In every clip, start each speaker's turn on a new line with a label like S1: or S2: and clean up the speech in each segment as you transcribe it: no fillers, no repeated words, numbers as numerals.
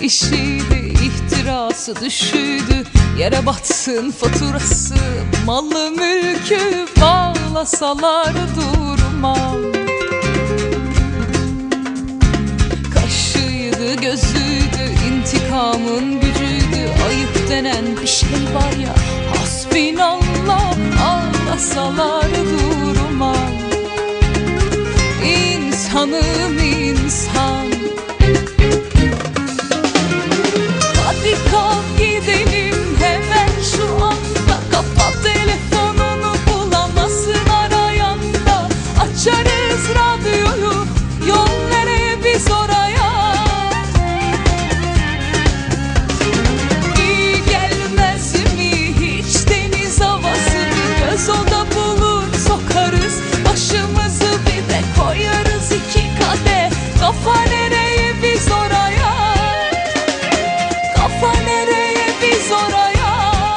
S1: işiydi, ihtirası düşüydü. Yere batsın faturası, malı mülkü bağlasalar durmam. Kaşıydı gözüydü, intikamın gücüydü. Ayıp denen bir şey var ya, hasbinallah, ağlasalar durmam. İnsanım insan. Hadi kalk gidelim hemen şu anda. Kapat telefonunu, bulamazsın arayan da. Açarız radyoyu, yol nereye biz oraya. İyi gelmez mi hiç deniz havası? Bir göz oda bulur sokarız, başımızı bir de koyarız iki kadeh. Kafa nereye biz oraya. Kafa nereye biz oraya.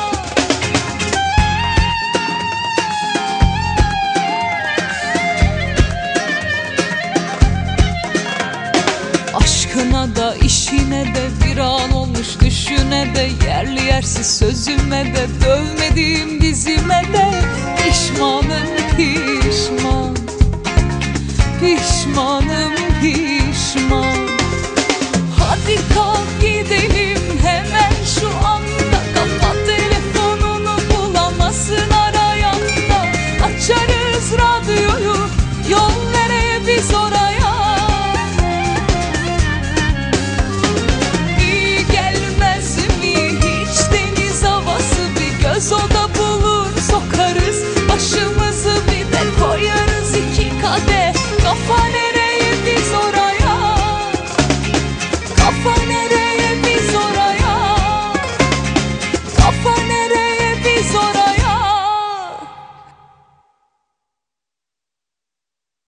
S1: Aşkına da işine de bir an olmuş düşüne de. Yerli yersiz sözüme de, dövmediğim dizime de. Pişmanım pişman, pişmanım pişman. Hadi kalk gidelim hemen şu anda. Kapat telefonunu, bulamazsın arayan da. Açarız radyoyu, yol nereye biz oraya. İyi gelmez mi hiç deniz havası? Bir göz oda bulur sokarız, başımızı bir de koyarız iki kadeh. Kafa nereye